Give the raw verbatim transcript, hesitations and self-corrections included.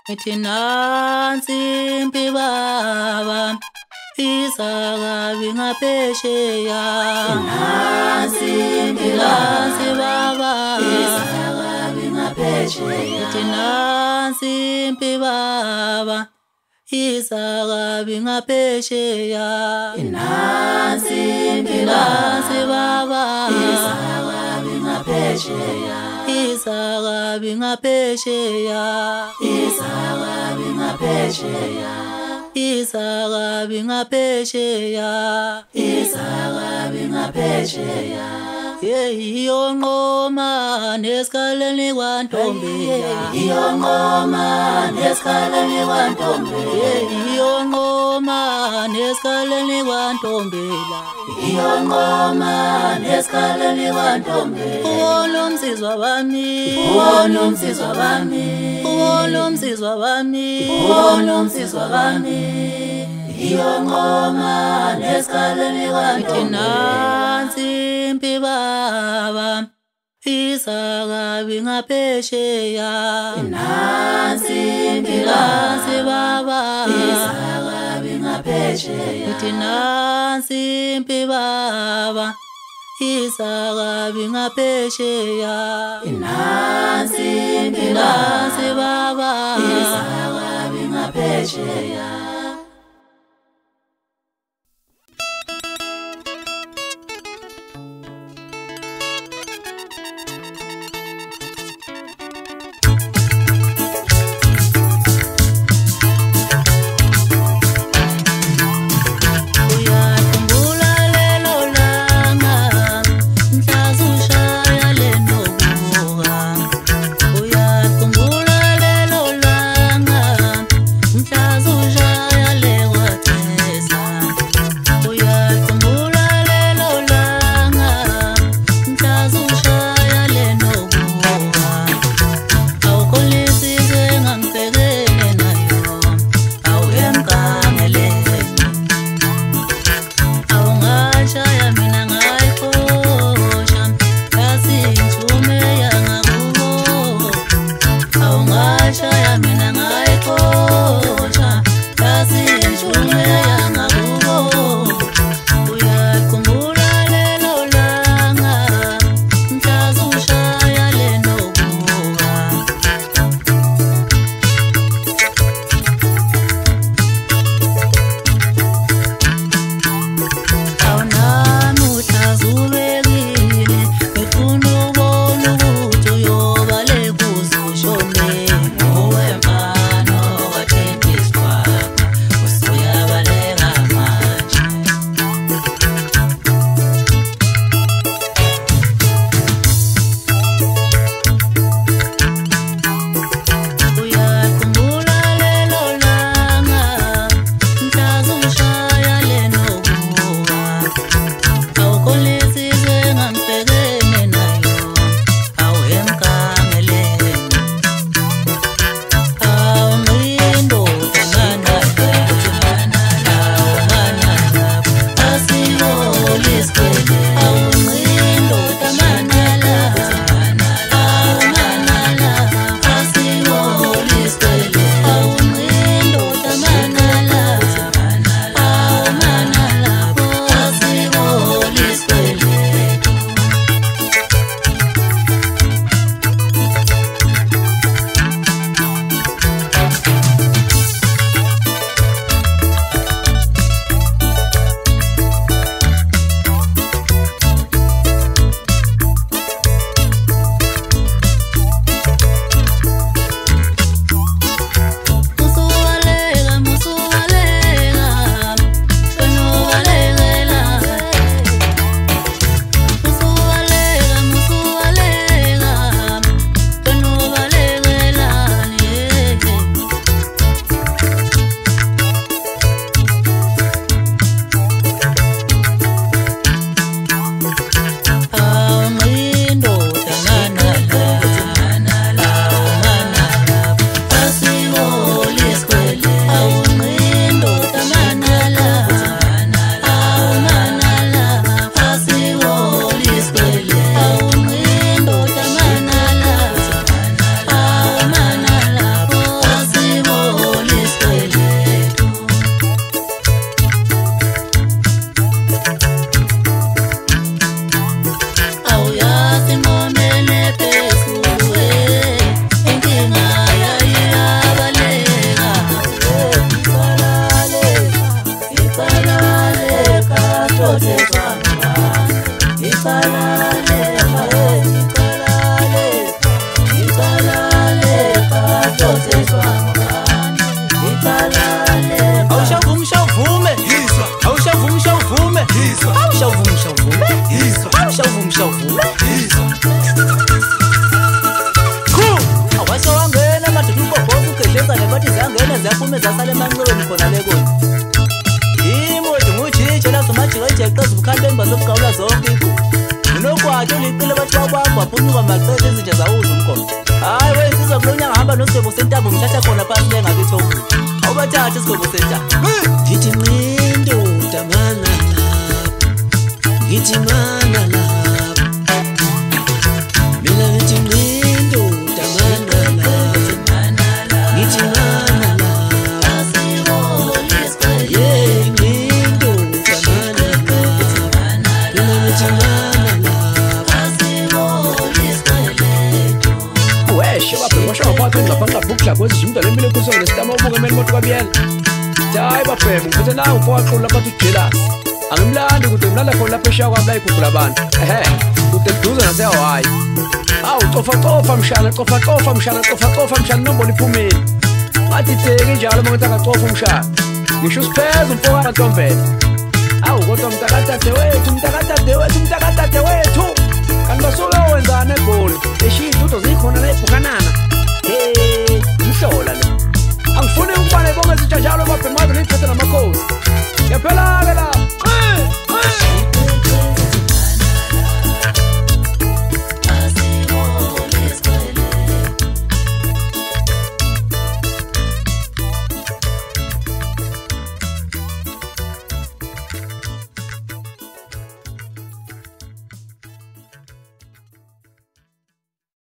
Ngithi nansi impi baba isakabi ngaphesheya Nansi impi nansi baba isakabi ngaphesheya Ngithi nansi impi baba isakabi ngaphesheya Nansi impi nansi baba isakabi ngaphesheya isakabi ngaphesheya isakabi ngaphesheya isakabi ngaphesheya isakabi ngaphesheya yeyonqoma nesikhaleni kwantombeya iyonqoma nesikhaleni kwantombela yeyonqoma nesikhaleni kwantombela iyonqoma nesikhaleni kwantombela uwona umsizwa wami uwona umsizwa wami uwona umsizwa wami uwona umsizwa wami iyonqoma nesikhaleni Ngithi kwantombela nansi impi baba isakabi ngaphesheya Nansi impi nansi baba isakabi ngaphesheya Ngithi nansi impi baba isakabi ngaphesheya Nansi impi nansi baba isakabi ngaphesheya uyakhumbula lelo langa mhla sushaya lenobuka uyakhumbula lelo langa mhla sushaya aphume zasale emanxiweni khona le kona yimodi ngujitshe lazomajikajeke ezibukhaleni bazobugawula zonke ikho unogwatshe uliqile bathi wabamba waphunyuka malixesha ezinje zawuza umgomo hayi wensizwa kulo nyanga hamba nosigwebo sentambo ngithatha khona phansi lengakithi omuntu awubathathe isigwebo sentambo ngithi ngindoda mana lapha ngithi mana lapha mina ngithi ngindoda mana lapha ngithi mana lapha yeah ngindoda mana lapha mina ngithi mana lapha weshe baphe washo ngaphathe ngaphanqa bukla kwezimda lemile kuso ngesitama ubuke meli moto kwabiyela hayi baphe ngiphethe nawe mfowaqhula bathi ujela angimlandi kude ngilala khona lapha eshiya kwami la ikhuphula abantu ehe kude kuduze nasehawaii awu cofa cofa mshana cofa cofa mshana cofa cofa mshana nombolo iphumile ngathi theki njalo uma ngithi akacofa umshana ngisho usipheze umfowabo Ntombela awu kodwa mntakadade wethu mntakadade wethu mntakadade wethu kanti basuke wenzana egoli eshiya idudo zikhona la ebhukanana